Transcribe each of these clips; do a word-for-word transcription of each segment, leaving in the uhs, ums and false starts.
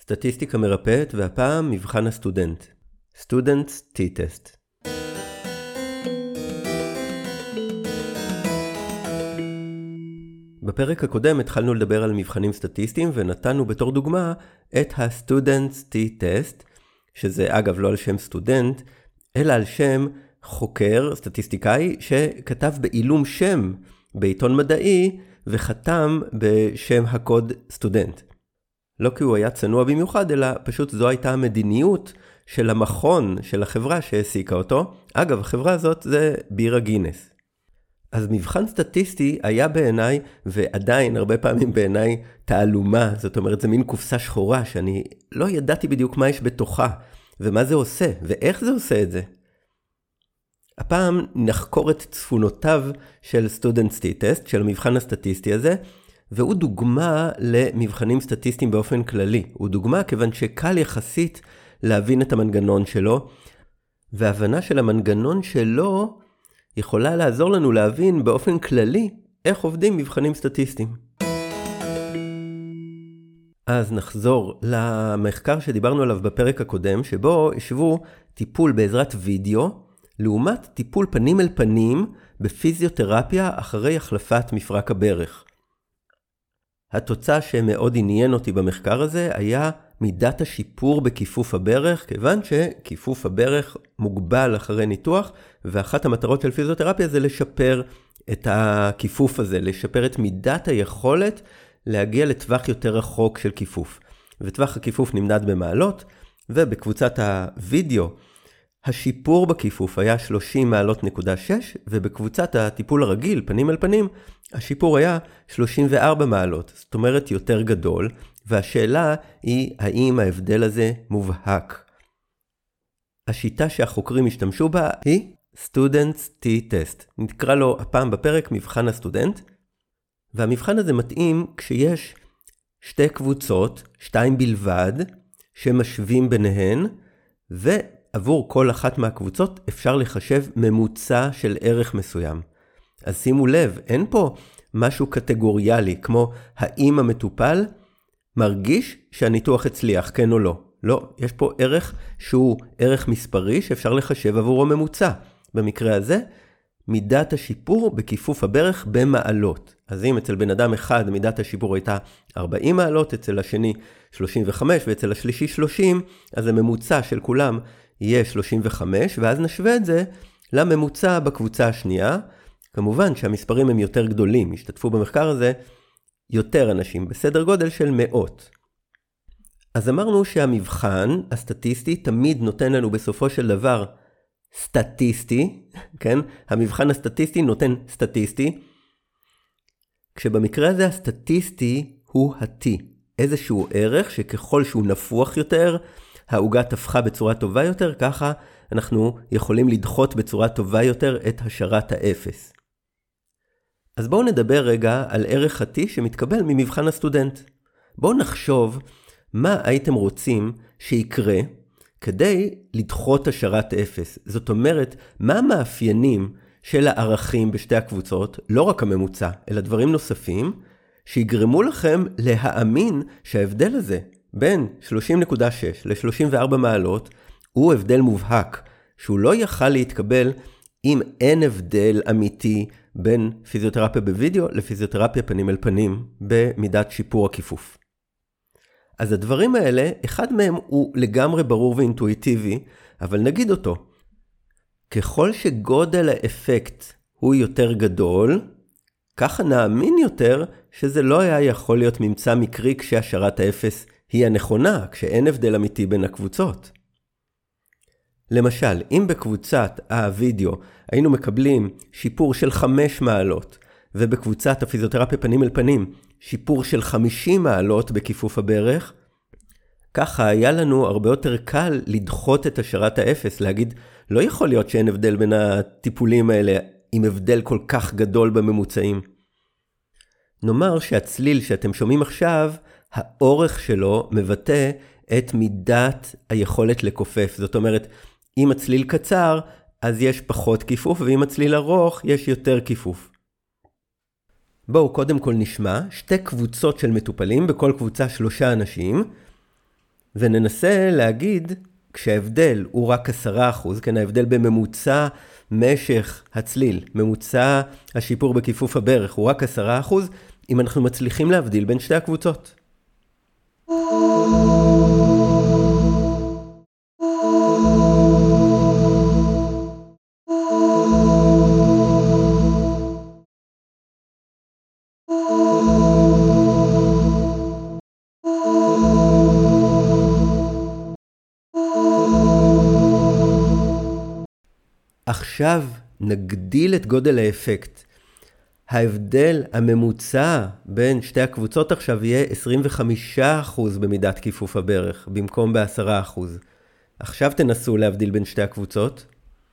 סטטיסטיקה מרפאת, והפעם מבחן הסטודנט. Students T-Test. בפרק הקודם התחלנו לדבר על מבחנים סטטיסטיים, ונתנו בתור דוגמה את ה-Students T-Test, שזה אגב לא על שם סטודנט, אלא על שם חוקר סטטיסטיקאי שכתב בעילום שם בעיתון מדעי, וחתם בשם הקוד סטודנט. לא כי הוא היה צנוע במיוחד, אלא פשוט זו הייתה המדיניות של המכון, של החברה שהעסיקה אותו. אגב, החברה הזאת זה בירה גינס. אז מבחן סטטיסטי היה בעיניי, ועדיין הרבה פעמים בעיניי, תעלומה. זאת אומרת, זה מין קופסה שחורה שאני לא ידעתי בדיוק מה יש בתוכה, ומה זה עושה, ואיך זה עושה את זה. הפעם נחקור את צפונותיו של Students T-Test, של המבחן הסטטיסטי הזה, והוא דוגמה למבחנים סטטיסטיים באופן כללי. הוא דוגמה כיוון שקל יחסית להבין את המנגנון שלו, וההבנה של המנגנון שלו יכולה לעזור לנו להבין באופן כללי איך עובדים מבחנים סטטיסטיים. אז נחזור למחקר שדיברנו עליו בפרק הקודם, שבו השוו טיפול בעזרת וידאו, לעומת טיפול פנים אל פנים בפיזיותרפיה אחרי החלפת מפרק הברך. התוצאה שמאוד עניין אותי במחקר הזה היה מידת השיפור בכיפוף הברך, כיוון שכיפוף הברך מוגבל אחרי ניתוח, ואחת המטרות של פיזיותרפיה זה לשפר את הכיפוף הזה, לשפר את מידת היכולת להגיע לטווח יותר רחוק של כיפוף. וטווח הכיפוף נמדד במעלות, ובקבוצת הוידאו השיפור בכיפוף היה שלושים מעלות נקודה שש, ובקבוצת הטיפול הרגיל, פנים אל פנים, השיפור היה שלושים וארבע מעלות, זאת אומרת יותר גדול, והשאלה היא האם ההבדל הזה מובהק. השיטה שהחוקרים השתמשו בה היא Students T-Test. נקרא לו הפעם בפרק מבחן הסטודנט, והמבחן הזה מתאים כשיש שתי קבוצות, שתיים בלבד, שמשווים ביניהן, ו... עבור כל אחת מהקבוצות אפשר לחשב ממוצע של ערך מסוים. אז שימו לב, אין פה משהו קטגוריאלי, כמו האם המטופל מרגיש שהניתוח הצליח, כן או לא. לא, יש פה ערך שהוא ערך מספרי שאפשר לחשב עבורו ממוצע. במקרה הזה, מידת השיפור בכיפוף הברך במעלות. אז אם אצל בן אדם אחד מידת השיפור הייתה ארבעים מעלות, אצל השני שלושים וחמש ואצל השלישי שלושים, אז הממוצע של כולם יהיה שלושים וחמש, ואז נשווה את זה לממוצע בקבוצה השנייה. כמובן שהמספרים הם יותר גדולים, השתתפו במחקר הזה יותר אנשים, בסדר גודל של מאות. אז אמרנו שהמבחן הסטטיסטי תמיד נותן לנו בסופו של דבר סטטיסטי, כן? המבחן הסטטיסטי נותן סטטיסטי, כשבמקרה הזה הסטטיסטי הוא ה-T, איזשהו ערך שככל שהוא נפוח יותר, העוגה תפחה בצורה טובה יותר, ככה אנחנו יכולים לדחות בצורה טובה יותר את השרת האפס. אז בואו נדבר רגע על ערך ה-T שמתקבל ממבחן הסטודנט. בואו נחשוב מה הייתם רוצים שיקרה כדי לדחות השרת אפס. זאת אומרת, מה המאפיינים של הערכים בשתי הקבוצות, לא רק הממוצע, אלא דברים נוספים, שיגרמו לכם להאמין שההבדל הזה בין שלושים נקודה שש ל-שלושים וארבע מעלות הוא הבדל מובהק, שהוא לא יכל להתקבל אם אין הבדל אמיתי בין פיזיותרפיה בווידאו לפיזיותרפיה פנים אל פנים במידת שיפור הכיפוף. אז הדברים האלה, אחד מהם הוא לגמרי ברור ואינטואיטיבי, אבל נגיד אותו. ככל שגודל האפקט הוא יותר גדול, ככה נאמין יותר שזה לא היה יכול להיות ממצא מקרי כשהשרת האפס היא הנכונה, כשאין הבדל אמיתי בין הקבוצות. למשל, אם בקבוצת הווידאו היינו מקבלים שיפור של חמש מעלות, ובקבוצת הפיזיותרפיה פנים אל פנים שיפור של חמישים מעלות בכיפוף הברך, ככה היה לנו הרבה יותר קל לדחות את השרת האפס, להגיד, לא יכול להיות שאין הבדל בין הטיפולים האלה, עם הבדל כל כך גדול בממוצעים. נאמר שהצליל שאתם שומעים עכשיו, האורך שלו מבטא את מידת היכולת לקופף. זאת אומרת, אם הצליל קצר, אז יש פחות כיפוף, ואם הצליל ארוך, יש יותר כיפוף. בואו קודם כל נשמע שתי קבוצות של מטופלים, בכל קבוצה שלושה אנשים, וננסה להגיד, כשההבדל הוא רק עשרה אחוז, כן, ההבדל בממוצע משך הצליל, ממוצע השיפור בכיפוף הברך הוא רק עשרה אחוז, אם אנחנו מצליחים להבדיל בין שתי הקבוצות. עכשיו נגדיל את גודל האפקט. ההבדל הממוצע בין שתי הקבוצות עכשיו יהיה עשרים וחמישה אחוז במידת כיפוף הברך, במקום ב-עשרה אחוז. עכשיו תנסו להבדיל בין שתי הקבוצות.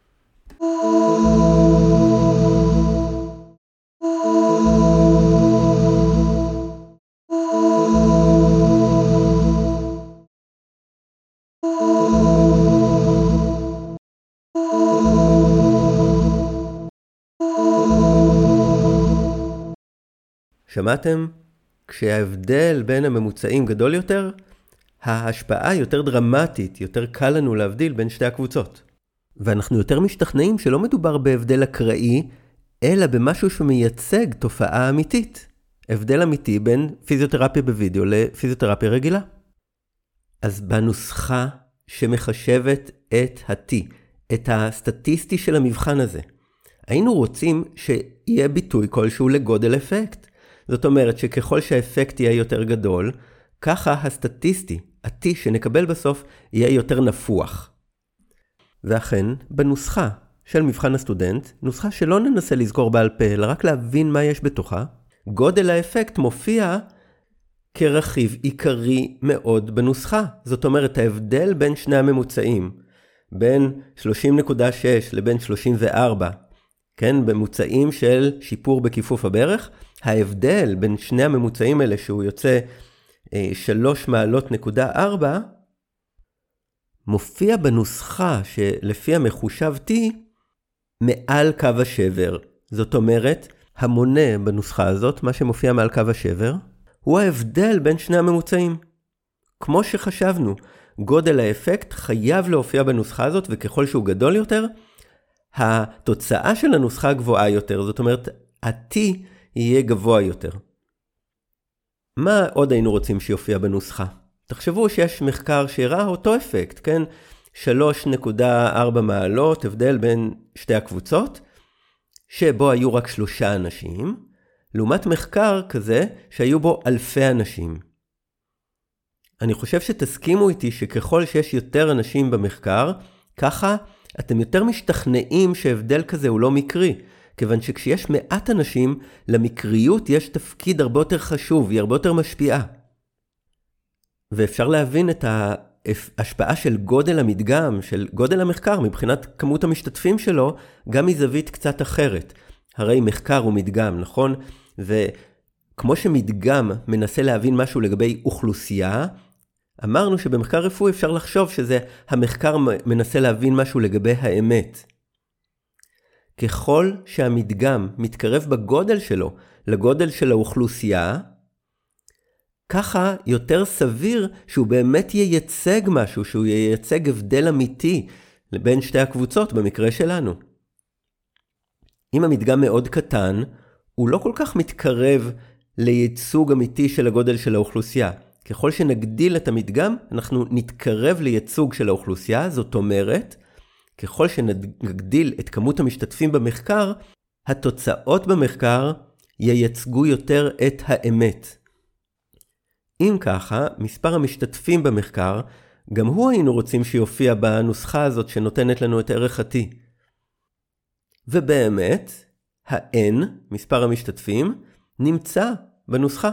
שמעתם? כשההבדל בין הממוצעים גדול יותר, ההשפעה יותר דרמטית, יותר קל לנו להבדיל בין שתי הקבוצות. ואנחנו יותר משתכנעים שלא מדובר בהבדל אקראי, אלא במשהו שמייצג תופעה אמיתית. הבדל אמיתי בין פיזיותרפיה בווידאו לפיזיותרפיה רגילה. אז בנוסחה שמחשבת את ה-T, את הסטטיסטי של המבחן הזה, היינו רוצים שיהיה ביטוי כלשהו לגודל אפקט. זאת אומרת שככל שהאפקט יהיה יותר גדול, ככה הסטטיסטי, ה-T שנקבל בסוף, יהיה יותר נפוח. ואכן, בנוסחה של מבחן הסטודנט, נוסחה שלא ננסה לזכור בעל פה, אלא רק להבין מה יש בתוכה, גודל האפקט מופיע כרכיב עיקרי מאוד בנוסחה. זאת אומרת, ההבדל בין שני הממוצעים, בין שלושים נקודה שש לבין שלושים וארבע, כן, בממוצעים של שיפור בכיפוף הברך, ההבדל בין שני הממוצעים האלה שהוא יוצא אה, שלוש מעלות נקודה ארבע, מופיע בנוסחה שלפי המחושב T מעל קו השבר. זאת אומרת, המונה בנוסחה הזאת, מה שמופיע מעל קו השבר, הוא ההבדל בין שני הממוצעים. כמו שחשבנו, גודל האפקט חייב להופיע בנוסחה הזאת, וככל שהוא גדול יותר, התוצאה של הנוסחה גבוהה יותר. זאת אומרת, ה-T יהיה גבוה יותר. מה עוד היינו רוצים שיופיע בנוסחה? תחשבו שיש מחקר שהראה אותו אפקט, כן? שלוש נקודה ארבע מעלות, הבדל בין שתי הקבוצות, שבו היו רק שלושה אנשים, לעומת מחקר כזה שהיו בו אלפי אנשים. אני חושב שתסכימו איתי שככל שיש יותר אנשים במחקר, ככה אתם יותר משתכנעים שהבדל כזה הוא לא מקרי, כיוון שכשיש מעט אנשים, למקריות יש תפקיד הרבה יותר חשוב, היא הרבה יותר משפיעה. ואפשר להבין את ההשפעה של גודל המדגם, של גודל המחקר, מבחינת כמות המשתתפים שלו, גם מזווית קצת אחרת. הרי מחקר הוא מדגם, נכון? וכמו שמדגם מנסה להבין משהו לגבי אוכלוסייה, אמרנו שבמחקר רפואי אפשר לחשוב שזה המחקר מנסה להבין משהו לגבי האמת. ככל שהמדגם מתקרב בגודל שלו לגודל של האוכלוסייה, ככה יותר סביר שהוא באמת ייצג משהו, שהוא ייצג הבדל אמיתי בין שתי הקבוצות במקרה שלנו. אם המדגם מאוד קטן, הוא לא כל כך מתקרב לייצוג אמיתי של הגודל של האוכלוסייה. ככל שנגדיל את המדגם, אנחנו נתקרב לייצוג של האוכלוסייה. זאת אומרת, ככל שנגדיל את כמות המשתתפים במחקר, התוצאות במחקר ייצגו יותר את האמת. אם ככה, מספר המשתתפים במחקר, גם הוא היינו רוצים שיופיע בנוסחה הזאת שנותנת לנו את ערך ה-T. ובאמת, ה-N, מספר המשתתפים, נמצא בנוסחה.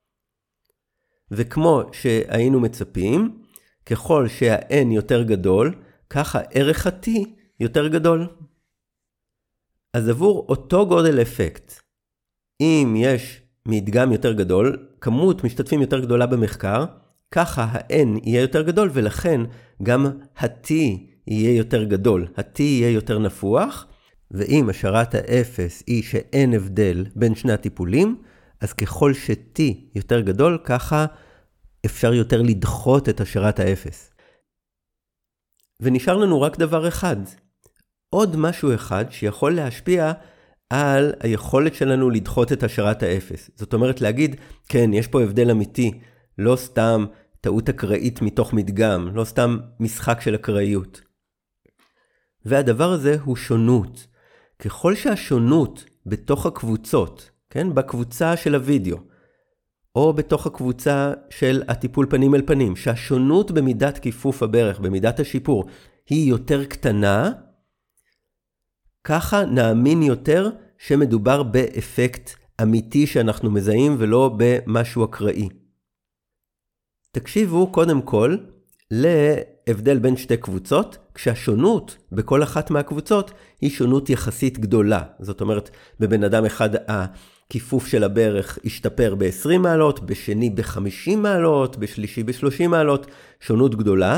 וכמו שהיינו מצפים, ככל שה-N יותר גדול, ככה ערך ה-T יותר גדול. אז עבור אותו גודל אפקט, אם יש מדגם יותר גדול, כמות משתתפים יותר גדולה במחקר, ככה ה-N יהיה יותר גדול, ולכן גם ה-T יהיה יותר גדול. ה-T יהיה יותר נפוח, ואם השערת האפס היא שאין הבדל בין שני הטיפולים, אז ככל ש-T יותר גדול, ככה אפשר יותר לדחות את השערת האפס. ונשאר לנו רק דבר אחד. עוד משהו אחד שיכול להשפיע על היכולת שלנו לדחות את השערת האפס. זאת אומרת להגיד, כן, יש פה הבדל אמיתי, לא סתם טעות אקראית מתוך מדגם, לא סתם משחק של אקראיות. והדבר הזה הוא שונות. ככל שהשונות בתוך הקבוצות, כן, בקבוצה של הוידאו, או בתוך הקבוצה של הטיפול פנים אל פנים, שהשונות במידת כיפוף הברך, במידת השיפור, היא יותר קטנה, ככה נאמין יותר שמדובר באפקט אמיתי שאנחנו מזהים ולא במשהו אקראי. תקשיבו קודם כל להבדל בין שתי קבוצות, כשהשונות בכל אחת מהקבוצות היא שונות יחסית גדולה. זאת אומרת, בבן אדם אחד הכיפוף של הברך ישתפר ב-עשרים מעלות, בשני ב-חמישים מעלות, בשלישי ב-שלושים מעלות, שונות גדולה.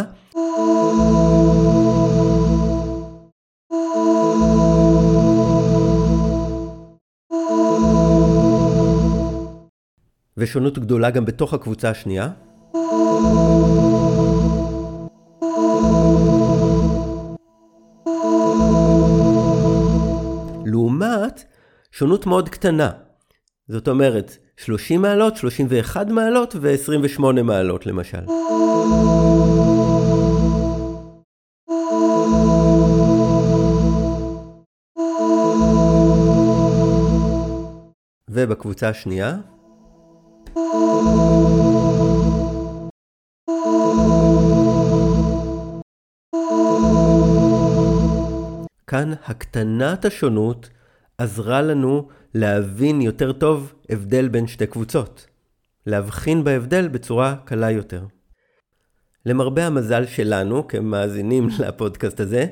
ושונות גדולה גם בתוך הקבוצה השנייה. לעומת שונות מאוד קטנה. זאת אומרת, שלושים מעלות, שלושים ואחת מעלות ו-עשרים ושמונה מעלות למשל. ובקבוצה השנייה. כאן הקטנת השונות עזרה לנו להבין יותר טוב הבדל בין שתי קבוצות. להבחין בהבדל בצורה קלה יותר. למרבה המזל שלנו, כמאזינים לפודקאסט הזה,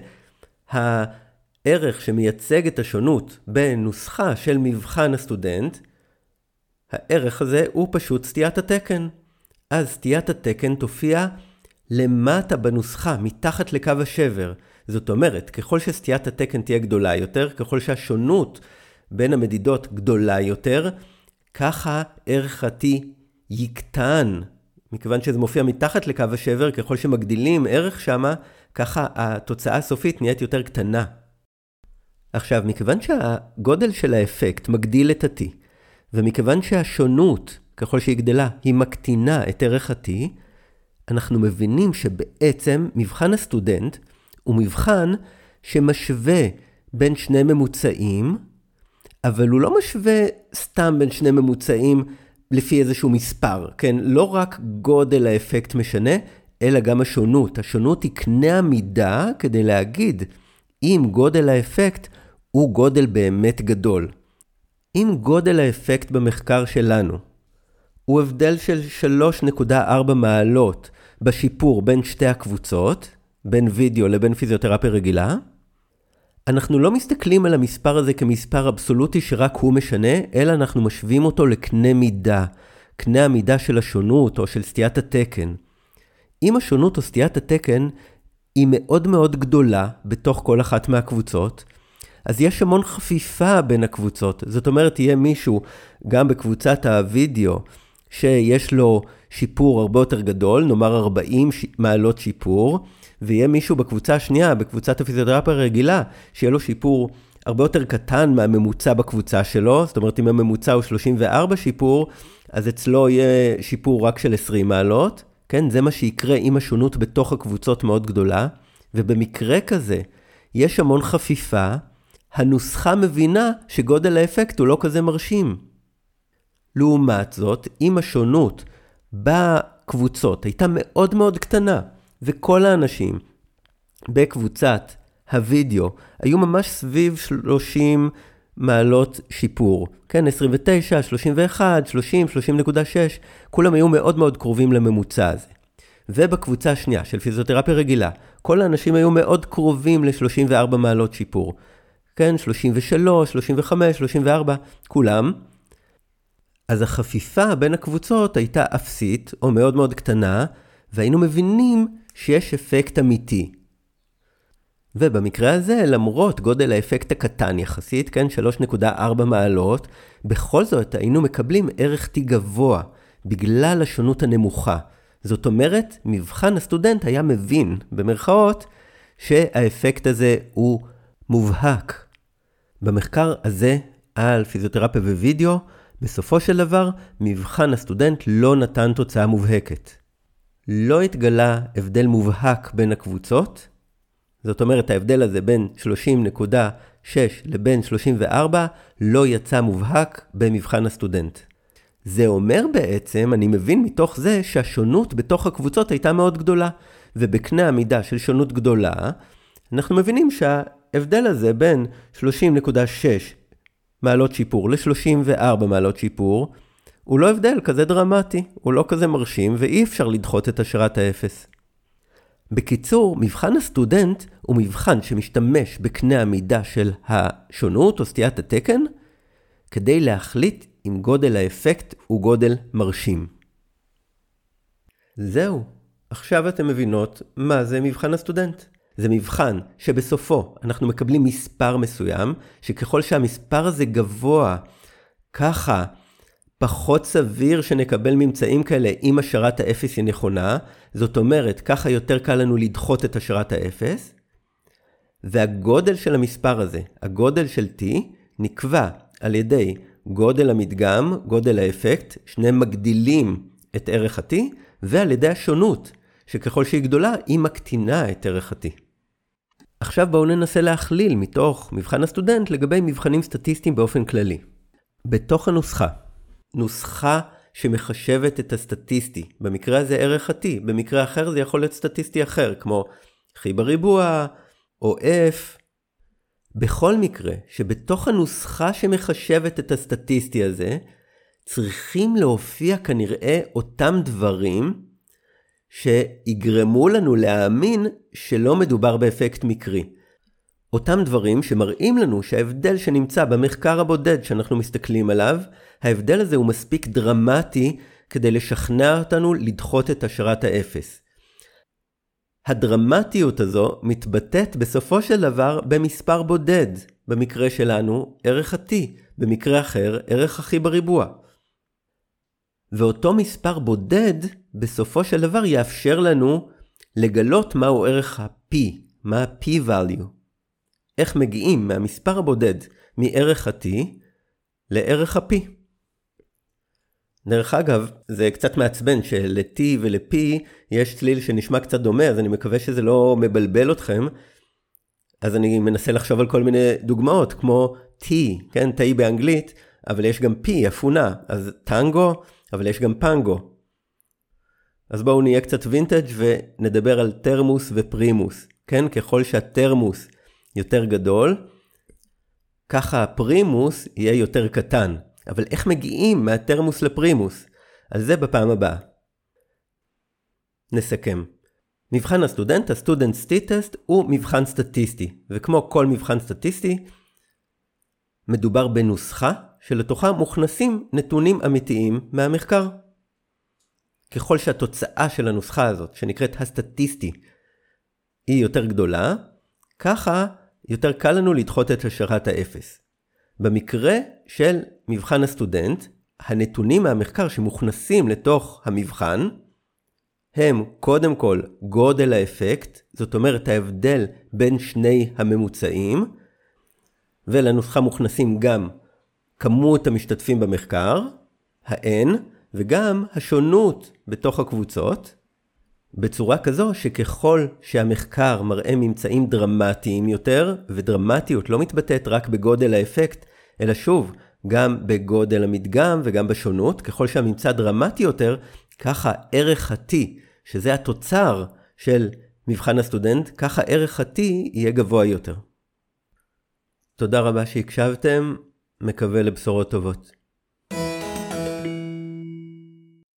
הערך שמייצג את השונות בנוסחה של מבחן הסטודנט, הערך הזה הוא פשוט סטיית התקן. אז סטיית התקן תופיע למטה בנוסחה, מתחת לקו השבר. זאת אומרת, ככל שסטיית התקן תהיה גדולה יותר, ככל שהשונות בין המדידות גדולה יותר, ככה ערך ה-T יקטן. מכיוון שזה מופיע מתחת לקו השבר, ככל שמגדילים ערך שמה, ככה התוצאה הסופית נהיית יותר קטנה. עכשיו, מכיוון שהגודל של האפקט מגדיל את ה-T, ומכיוון שהשונות, ככל שהיא גדלה, היא מקטינה את ערך ה-T, אנחנו מבינים שבעצם מבחן הסטודנט הוא מבחן שמשווה בין שני ממוצעים, אבל הוא לא משווה סתם בין שני ממוצעים לפי איזשהו מספר, כן? לא רק גודל האפקט משנה, אלא גם השונות. השונות היא קנה המידה כדי להגיד אם גודל האפקט הוא גודל באמת גדול. אם גודל האפקט במחקר שלנו הוא הבדל של שלוש נקודה ארבע מעלות בשיפור בין שתי הקבוצות, בין וידאו לבין פיזיותרפיה רגילה, אנחנו לא מסתכלים על המספר הזה כמספר אבסולוטי שרק הוא משנה, אלא אנחנו משווים אותו לקנה מידה, קנה המידה של השונות או של סטיית התקן. אם השונות או סטיית התקן היא מאוד מאוד גדולה בתוך כל אחת מהקבוצות, אז יש המון חפיפה בין הקבוצות. זאת אומרת, יהיה מישהו גם בקבוצת הוידאו שיש לו שיפור הרבה יותר גדול, נאמר ארבעים מעלות שיפור, ויהיה מישהו בקבוצה השנייה, בקבוצת הפיזיותרפיה הרגילה, שיהיה לו שיפור הרבה יותר קטן מהממוצע בקבוצה שלו. זאת אומרת, אם הממוצע הוא שלושים וארבע שיפור, אז אצלו יהיה שיפור רק של עשרים מעלות. כן, זה מה שיקרה אם השונות בתוך הקבוצות מאוד גדולה. ובמקרה כזה, יש המון חפיפה, הנוסחה מבינה שגודל האפקט הוא לא כזה מרשים. לעומת זאת, אם השונות בקבוצות הייתה מאוד מאוד קטנה, וכל האנשים בקבוצת הוידאו היו ממש סביב שלושים מעלות שיפור. כן, עשרים ותשע, שלושים ואחת, שלושים, שלושים נקודה שש, כולם היו מאוד מאוד קרובים לממוצע הזה. ובקבוצה השנייה של פיזיותרפיה רגילה, כל האנשים היו מאוד קרובים ל-שלושים וארבע מעלות שיפור. כן, שלושים ושלוש, שלושים וחמש, שלושים וארבע, כולם. אז החפיפה בין הקבוצות הייתה אפסית או מאוד מאוד קטנה, והיינו מבינים שיש אפקט אמיתי. ובמקרה הזה, למרות גודל האפקט הקטן יחסית, כן, שלוש נקודה ארבע מעלות, בכל זאת היינו מקבלים ערך T גבוה, בגלל השונות הנמוכה. זאת אומרת, מבחן הסטודנט היה מבין, במרכאות, שהאפקט הזה הוא מובהק. במחקר הזה על פיזיותרפיה ווידאו, בסופו של דבר, מבחן הסטודנט לא נתן תוצאה מובהקת. לא התגלה הבדל מובהק בין הקבוצות, זאת אומרת, ההבדל הזה בין שלושים נקודה שש לבין שלושים וארבע לא יצא מובהק במבחן הסטודנט. זה אומר בעצם, אני מבין מתוך זה, שהשונות בתוך הקבוצות הייתה מאוד גדולה, ובקנה המידה של שונות גדולה, אנחנו מבינים שההבדל הזה בין שלושים נקודה שש מעלות שיפור ל-שלושים וארבע מעלות שיפור, הוא לא הבדל כזה דרמטי, הוא לא כזה מרשים, ואי אפשר לדחות את השערת האפס. בקיצור, מבחן הסטודנט הוא מבחן שמשתמש בקנה המידה של השונות או סטיית התקן, כדי להחליט אם גודל האפקט הוא גודל מרשים. זהו, עכשיו אתם מבינות מה זה מבחן הסטודנט. זה מבחן שבסופו אנחנו מקבלים מספר מסוים, שככל שהמספר הזה גבוה, ככה פחות סביר שנקבל ממצאים כאלה אם השערת האפס היא נכונה, זאת אומרת, ככה יותר קל לנו לדחות את השערת האפס, והגודל של המספר הזה, הגודל של T, נקבע על ידי גודל המדגם, גודל האפקט, שניהם מגדילים את ערך ה-T, ועל ידי השונות, שככל שהיא גדולה, היא מקטינה את ערך ה-T. עכשיו בואו ננסה להכליל מתוך מבחן הסטודנט לגבי מבחנים סטטיסטיים באופן כללי. בתוך הנוסחה, נוסחה שמחשבת את הסטטיסטי, במקרה הזה ערך ה-T, במקרה אחר זה יכול להיות סטטיסטי אחר, כמו חי בריבוע או F. בכל מקרה שבתוך הנוסחה שמחשבת את הסטטיסטי הזה, צריכים להופיע כנראה אותם דברים שיגרמו לנו להאמין שלא מדובר באפקט מקרי. אותם דברים שמראים לנו שההבדל שנמצא במחקר הבודד שאנחנו מסתכלים עליו, ההבדל הזה הוא מספיק דרמטי כדי לשכנע אותנו לדחות את השערת האפס. הדרמטיות הזו מתבטאת בסופו של דבר במספר בודד, במקרה שלנו ערך ה-T, במקרה אחר ערך הכי בריבוע. ואותו מספר בודד בסופו של דבר יאפשר לנו לגלות מהו ערך ה-P, מה ה-P-value. איך מגיעים מהמספר הבודד מערך ה-T לערך ה-P. דרך אגב, זה קצת מעצבן של-T ול-P יש צליל שנשמע קצת דומה, אז אני מקווה שזה לא מבלבל אתכם. אז אני מנסה לחשוב על כל מיני דוגמאות, כמו T, כן, T באנגלית, אבל יש גם P, אפונה, אז טנגו, אבל יש גם פנגו. אז בואו נהיה קצת וינטג' ונדבר על תרמוס ופרימוס. כן, ככל שהתרמוס יותר גדול, ככה הפרימוס יהיה יותר קטן. אבל איך מגיעים מהתרמוס לפרימוס? על זה בפעם הבאה. נסכם. מבחן הסטודנט, הסטודנט סטטיסט, הוא מבחן סטטיסטי. וכמו כל מבחן סטטיסטי, מדובר בנוסחה שלתוכה מוכנסים נתונים אמיתיים מהמחקר. ככל שהתוצאה של הנוסחה הזאת, שנקראת הסטטיסטי, היא יותר גדולה, ככה יותר קל לנו לדחות את השערת האפס. במקרה של מבחן הסטודנט, הנתונים מהמחקר שמוכנסים לתוך המבחן, הם קודם כל גודל האפקט, זאת אומרת ההבדל בין שני הממוצעים, ולנוסחה מוכנסים גם כמות המשתתפים במחקר, ה-N, וגם השונות בתוך הקבוצות, בצורה כזו שככל שהמחקר מראה ממצאים דרמטיים יותר, ודרמטיות לא מתבטאת רק בגודל האפקט, אלא שוב, גם בגודל המדגם וגם בשונות, ככל שהממצא דרמטי יותר, ככה ערך ה-T, שזה התוצר של מבחן הסטודנט, ככה ערך ה-T יהיה גבוה יותר. תודה רבה שהקשבתם, מקווה לבשורות טובות.